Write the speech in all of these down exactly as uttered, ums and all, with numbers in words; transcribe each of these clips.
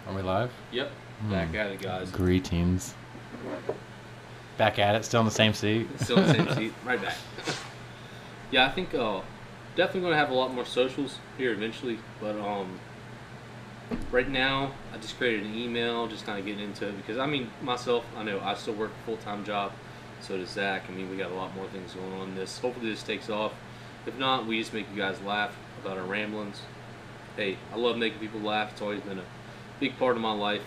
Are we live? Yep. Hmm. Back at it, guys. Greetings. Back at it, still in the same seat. Still in the same seat. Right back. Yeah, I think uh, definitely going to have a lot more socials here eventually. But um, right now, I just created an email, just kind of getting into it. Because, I mean, myself, I know I still work a full-time job. So does Zach. I mean, we got a lot more things going on in this. Hopefully this takes off. If not, we just make you guys laugh about our ramblings. Hey, I love making people laugh. It's always been a big part of my life.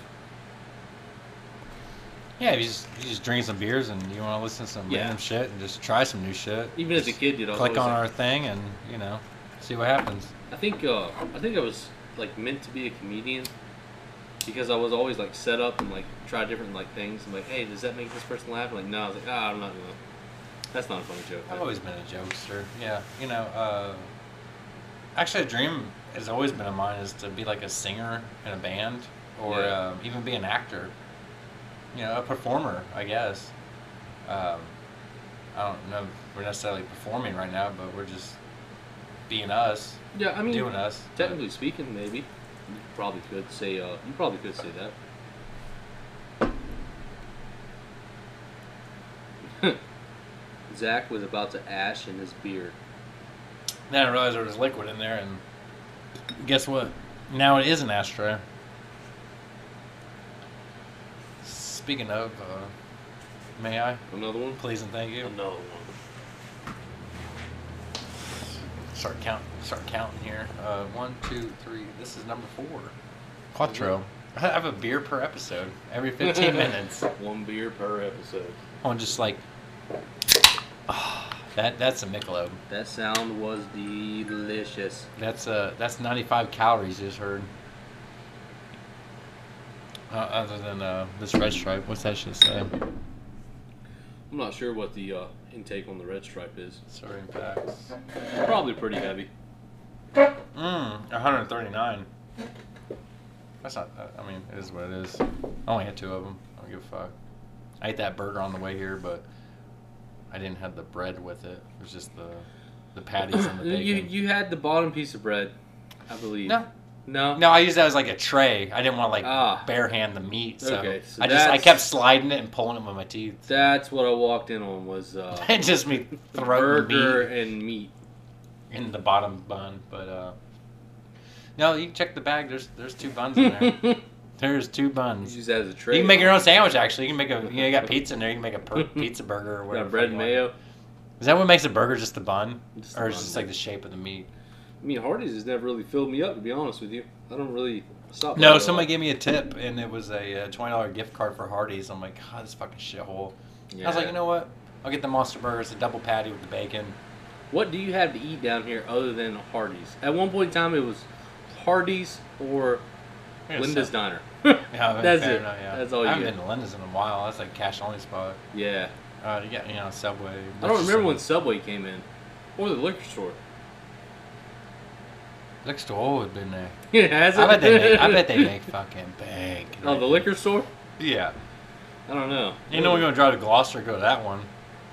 Yeah, you just you just drink some beers and you want to listen to some Yeah. random shit and just try some new shit. Even just as a kid, dude, I was click always on like, our thing and you know see what happens. I think uh, I think I was like meant to be a comedian because I was always like set up and like try different like things. I'm like, hey, does that make this person laugh? I'm like, no. I was like, ah, I'm not gonna. That's not a funny joke. I've always been a jokester. Yeah, you know. Uh, actually, a dream has always been of mine is to be like a singer in a band or Yeah. um, even be an actor. You know, a performer, I guess. Um, I don't know if we're necessarily performing right now, but we're just being us, Yeah, I mean, doing us. technically speaking, maybe you probably could say. Uh, you probably could say that. Zach was about to ash in his beer. Then I realized there was liquid in there, and guess what? Now it is an ashtray. Speaking of, uh, may I? Another one. Please and thank you. Another one. Start count. Start counting here. Uh, one, two, three. This is number four. Quattro. I have a beer per episode every fifteen minutes. One beer per episode. I'm just like, oh, that that's a Michelob. That sound was delicious. That's uh that's ninety-five calories. You just heard. Uh, other than uh, this red stripe, what's that shit say? I'm not sure what the uh, intake on the red stripe is. Sorry, packs. Probably pretty heavy. Mmm, one thirty-nine. That's not that. I mean, it is what it is. I only had two of them. I don't give a fuck. I ate that burger on the way here, but I didn't have the bread with it. It was just the the patties and the bacon. You you had the bottom piece of bread, I believe. No. No. No, I used that as like a tray. I didn't want to like Ah. bare hand the meat, so, Okay, so I just I that's- kept sliding it and pulling it with my teeth. That's what I walked in on was uh, It just me throwing the burger meat and meat. in the bottom bun, but uh, no, you can check the bag. There's there's two buns in there. There's two You buns. use that as a tray. You can make your own sandwich. Actually, you can make a you, know, you got pizza in there. You can make a per- pizza burger or You whatever. got bread the and fuck you mayo. want. Is that what makes a burger? Just the bun, Just the or is it bun. just like the shape of the meat? I mean, Hardee's has never really filled me up, to be honest with you. I don't really stop. by No, it a somebody lot. gave me a tip, and it was a uh, twenty dollar gift card for Hardee's. I'm like, God, this fucking shithole. I was like, you know what? I'll get the Monster Burger. It's a double patty with the bacon. What do you have to eat down here other than Hardee's? At one point in time, it was Hardee's or I guess Linda's so. Diner. Yeah, That's fair it. enough, yeah. That's all I you haven't get. been to Linda's in a while. That's like cash only spot. Yeah. Uh, you got you know Subway. I don't remember when Subway came in. Or the liquor store. Next door would been there. Yeah, has it? I bet they make. I bet they make fucking bank. Oh, the liquor store? Yeah. I don't know. You know we're gonna drive to Gloucester, go to that one.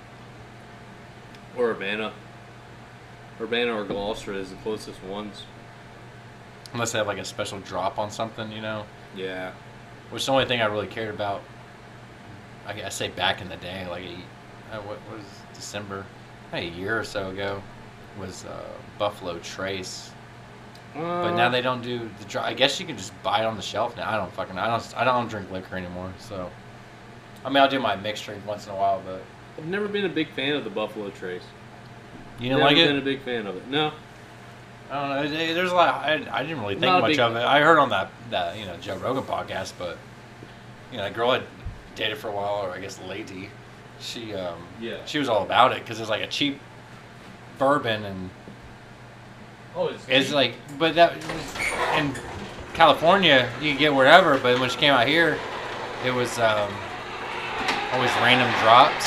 Or Urbana. Urbana or Gloucester is the closest ones. Unless they have like a special drop on something, you know. Yeah. Which is the only thing I really cared about. I, I say back in the day, like a, uh, what was December, a year or so ago, was uh, Buffalo Trace. But now they don't do the dry. I guess you can just buy it on the shelf now. I don't fucking. I don't. I don't drink liquor anymore. So, I mean, I'll do my mixed drink once in a while, but I've never been a big fan of the Buffalo Trace. you didn't never like been a it. big fan of it. No. I don't know. there- There's a lot. I, I didn't really think Not a much big- of it. I heard on that that you know Joe Rogan podcast, but you know, a girl I dated for a while, or I guess lady, she um Yeah. she was all about it because it's like a cheap bourbon and. Oh, it's, It's like, but that in California you can get wherever, but when she came out here, it was um, always random drops.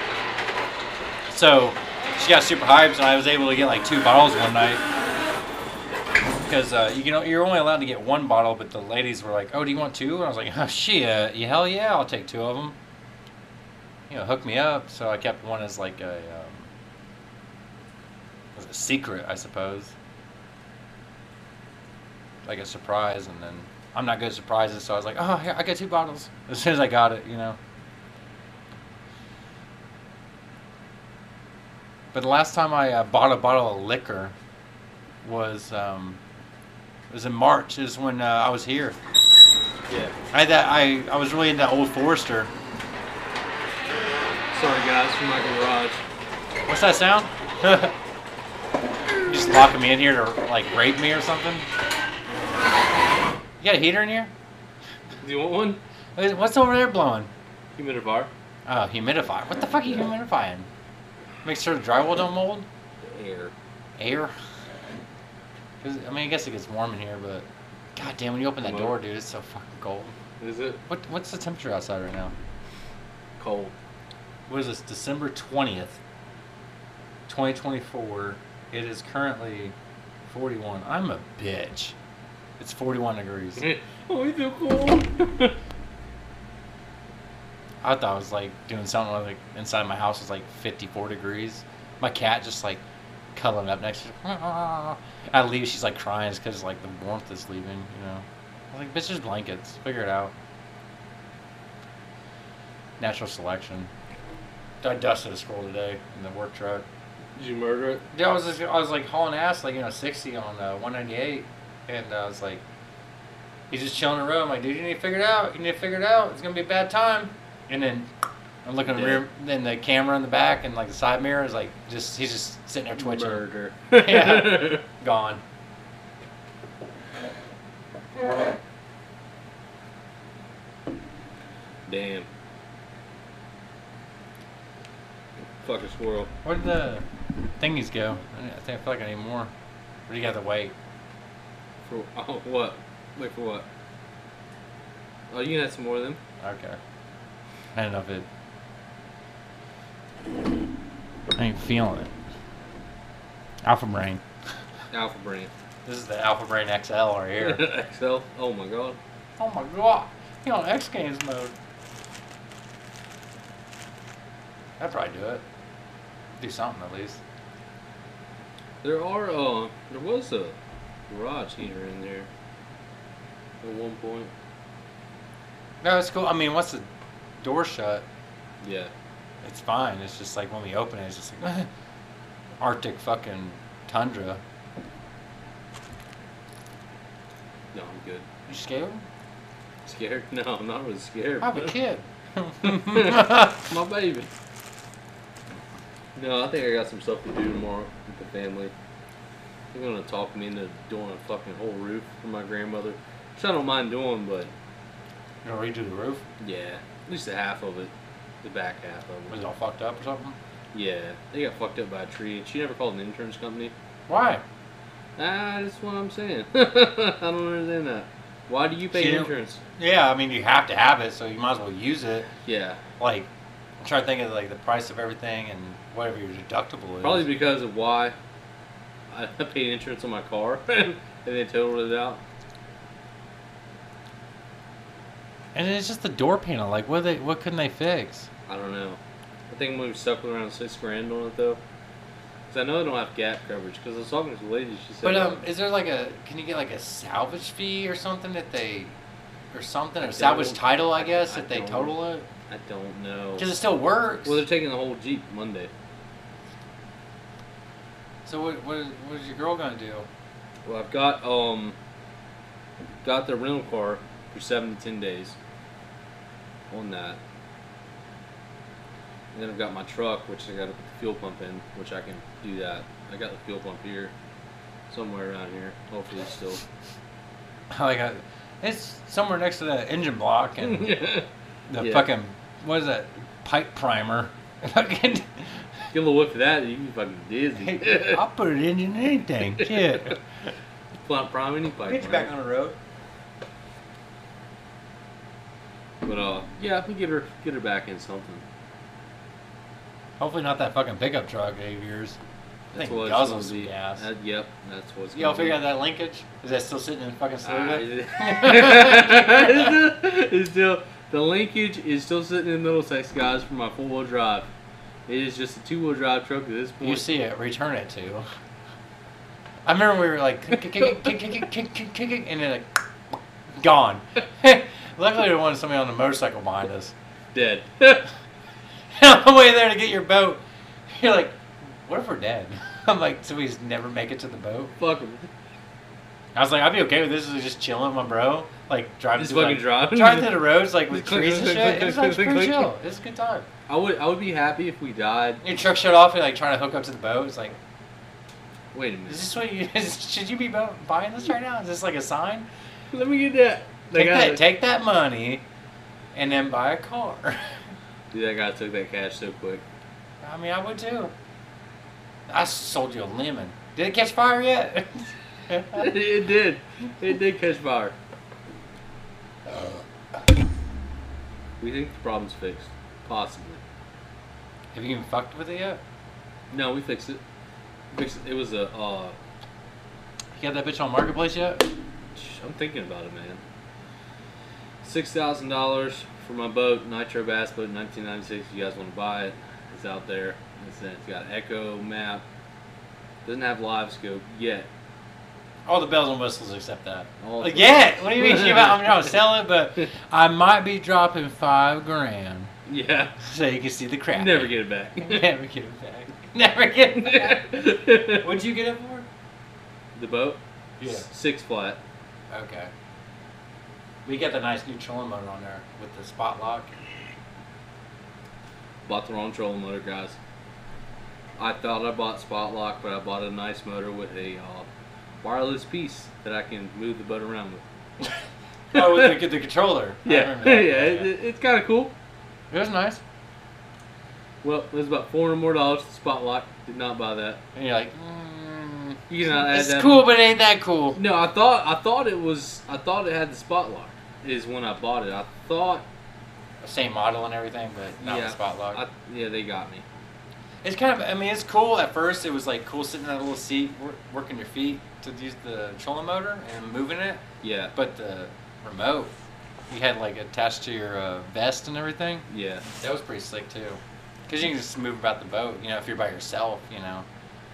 So she got super hyped, and I was able to get like two bottles one night because uh, you know you're only allowed to get one bottle, but the ladies were like, "Oh, do you want two?" And I was like, "Oh shit, yeah, hell yeah, I'll take two of them." You know, hook me up. So I kept one as like a, um, as a secret, I suppose. Like a surprise, and then I'm not good at surprises, so I was like, oh, here, I got two bottles. As soon as I got it, you know. But the last time I uh, bought a bottle of liquor was um, it was in March. Is when uh, I was here. Yeah. I had that. I I was really into Old Forester. Sorry guys, from my garage. What's that sound? You just locking me in here to like rape me or something? You got a heater in here? Do you want one? Wait, what's over there blowing? Humidifier. Oh, humidifier. What the fuck are you humidifying? Make sure the drywall don't mold? Air. Air? 'Cause, I mean, I guess it gets warm in here, but god damn, when you open that door, dude, it's so fucking cold. Is it? What What's the temperature outside right now? Cold. What is this? December twentieth, twenty twenty-four. It is currently forty-one. I'm a bitch. It's forty-one degrees. Oh, I feel cold. I thought I was like doing something like inside my house was like fifty-four degrees. My cat just like cuddling up next to her. I leave, she's like crying. It's because like the warmth is leaving, you know. I was like, bitch, there's blankets. Figure it out. Natural selection. I dusted a scroll today in the work truck. Did you murder it? Yeah, I was just, I was like hauling ass like you know sixty on uh, one ninety-eight, and I was like, he's just chilling in the road. I'm like, dude, you need to figure it out. You need to figure it out. It's gonna be a bad time. And then I'm looking in the rear, then the camera in the back and like the side mirror is like just he's just sitting there twitching. Murder. Yeah, gone. Damn. Fuck a squirrel. Where did the thingies go? I think I feel like I need more. Or do you got to wait? For oh what? Wait for what? Oh, you can have some more of them. Okay. I don't know if it. I ain't feeling it. Alpha Brain. Alpha Brain. This is the Alpha Brain X L right here. X L. Oh my god. Oh my god. You're on X Games mode. I'd probably do it. Do something at least. There are uh there was a garage heater in there at one point. No, it's cool. I mean, once the door shut, Yeah. it's fine. It's just like when we open it, it's just like Arctic fucking tundra. No, I'm good. You scared? Scared? No, I'm not really scared. I have a kid. My baby. No, I think I got some stuff to do tomorrow with the family. They're gonna talk me into doing a fucking whole roof for my grandmother, which I don't mind doing, but You gonna redo the roof? yeah, at least the half of it, the back half of Was it. it all fucked up or something? Yeah, they got fucked up by a tree, and she never called an insurance company. Why? Ah, that's what I'm saying. I don't understand that. Why do you pay She don't- insurance? Yeah, I mean, you have to have it, so you might as well use it. Yeah, Like, I'm trying to think of like the price of everything and whatever your deductible is. probably because of why I paid insurance on my car, and they totaled it out. And it's just the door panel. Like, what they, what couldn't they fix? I don't know. I think we stuck with around six grand on it though. Cause I know they don't have gap coverage. Cause I was talking to the lady, she said. But um, uh, is there like a? Can you get like a salvage fee or something that they, or something, I or salvage don't- title? I guess I if they don't- total it, I don't know. because it still works. Well, they're taking the whole Jeep Monday. So what? What is, what is your girl gonna do? Well, I've got um, got the rental car for seven to ten days. On that. And then I've got my truck, which I got to put the fuel pump in, which I can do that. I got the fuel pump here, somewhere around here. Hopefully, it's still. Like, a, it's somewhere next to the engine block and the Yeah. fucking what is that pipe primer? Fucking. Get a little whiff of that, you can be fucking dizzy. I'll put it in anything. Shit. Plant prime any pipe. Get you back on the road. But uh, yeah, we get her get her back in something. Hopefully not that fucking pickup truck of yours. I That's think what it's guzzles gonna some be. gas. That, yep, that's what's. Y'all gonna figure be. out that linkage? Is that still sitting in the fucking Ah, cylinder? it's still the linkage is still sitting in Middlesex, guys, for my four wheel drive. It is just a two wheel drive truck at this point. You see it, return it to. I remember we were like, kick, kick, kick, kick, kick, kick, kick, kick, kick, and then like, Gone. Luckily, there wasn't somebody on the motorcycle behind us. Dead. On the way there to get your boat, you're like, what if we're dead? I'm like, so we just never make it to the boat? Fuck him. I was like, I'd be okay with this, just chilling with my bro. Like, driving Just through, fucking like, driving? driving through the roads, like, with Click, trees and click, shit. click, It was click, like, click, pretty click. chill. It was a good time. I would I would be happy if we died. Your truck shut off, and like, trying to hook up to the boat. It's like, Wait a minute. is this what you, is, should you be bu- buying this right now? Is this like a sign? Let me get that. Take That that, guy, take that money, and then buy a car. dude, that guy took that cash so quick. I mean, I would too. I sold you a lemon. Did it catch fire yet? It did. It did catch fire. We think the problem's fixed. Possibly. Have you even fucked with it yet? No, we fixed it. Fixed it. It was a. Uh, You got that bitch on Marketplace yet? I'm thinking about it, man. Six thousand dollars for my boat, Nitro Bass Boat, nineteen ninety-six. If you guys want to buy it, it's out there. It's, it's got Echo map. Doesn't have live scope yet. All the bells and whistles except that. All Like, yeah. What do you mean? You about, I'm trying to sell it, but I might be dropping five grand Yeah. so you can see the crap. Never get it back. Never get it back. Never get it back. What'd you get it for? The boat? Yeah. S- Six flat. Okay. We got the nice new trolling motor on there with the spot lock. Bought the wrong trolling motor, guys. I thought I bought spot lock, but I bought a nice motor with a uh, wireless piece that I can move the boat around with. Oh, with the, the controller. I Yeah, remember yeah, that. it, it- it's kind of cool. It was nice. Well, it was about four hundred more dollars for spot lock. Did not buy that. And you're like, mm, You cannot add it's that. cool, but it ain't that cool. No, I thought I thought it was. I thought it had the spot lock. Is when I bought it. I thought. Same model and everything, but not yeah, with spot lock. I, yeah, they got me. It's kind of, I mean, it's cool. At first, it was like cool sitting in that little seat, wor- working your feet to use the trolling motor and moving it. Yeah, But the remote, you had like attached to your uh, vest and everything. yeah. That was pretty slick too. Because you can just move about the boat, you know, if you're by yourself, you know.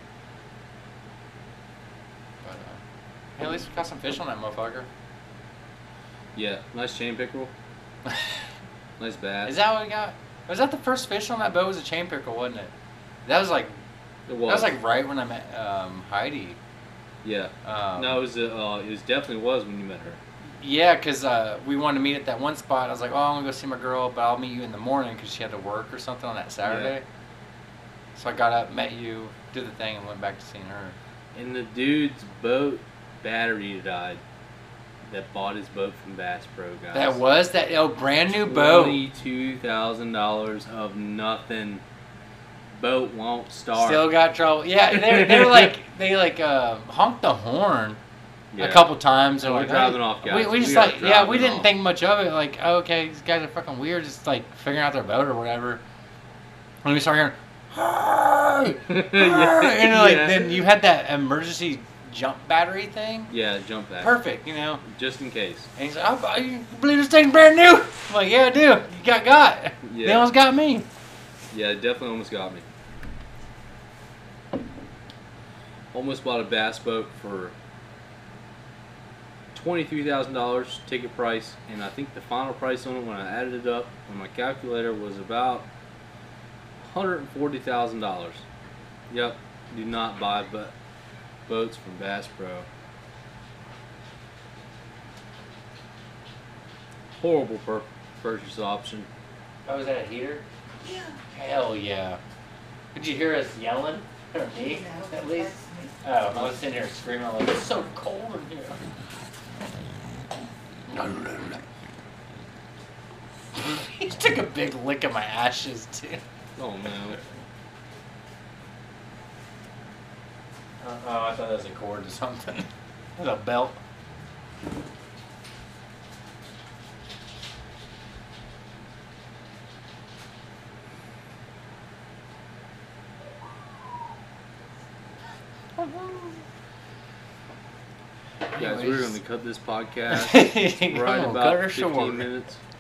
But, uh, yeah, at least we got some fish on that motherfucker. Yeah, nice chain pickerel. Nice bass. Is that what we got? Was that the first fish on that boat? Was a chain pickerel, wasn't it? That was like, It that was. was like right when I met um, Heidi. Yeah. Um, No, it was. Uh, it was definitely was when you met her. Yeah, because uh, we wanted to meet at that one spot. I was like, oh, I'm going to go see my girl, but I'll meet you in the morning because she had to work or something on that Saturday. So I got up, met you, did the thing, and went back to seeing her. And the dude's boat battery died. That bought his boat from Bass Pro, guys. That was that oh, brand new boat. Twenty-two thousand dollars of nothing. Boat won't start. Still got trouble. Yeah, they they were like, they like uh, honked the horn Yeah. a couple times. So we're like, driving hey. off, guys. We, we just We are like, yeah, we driving didn't off. think much of it. Like, oh, okay, these guys are fucking weird, just like figuring out their boat or whatever. When we start hearing, hey, Yeah, and like yeah. then you had that emergency jump battery thing. Yeah, jump back. Perfect, you know. Just in case. And he's like, oh, you believe this thing's brand new? I'm like, yeah, I do. You got got. They Yeah. almost got me. Yeah, it definitely almost got me. Almost bought a bass boat for twenty-three thousand dollars ticket price, and I think the final price on it when I added it up on my calculator was about one hundred forty thousand dollars. Yep, do not buy but boats from Bass Pro. Horrible pur- purchase option. Oh, was that a heater? Yeah. Hell yeah. Did you hear us yelling? Or me, No, at least? that's me. Oh, I was sitting here screaming like, it's so cold in here. He took a big lick of my ashes, too. Oh no. Uh, oh, I thought that was a cord or something. It was a belt. Guys, we're going to cut this podcast Right right on, about cut her fifteen short. minutes.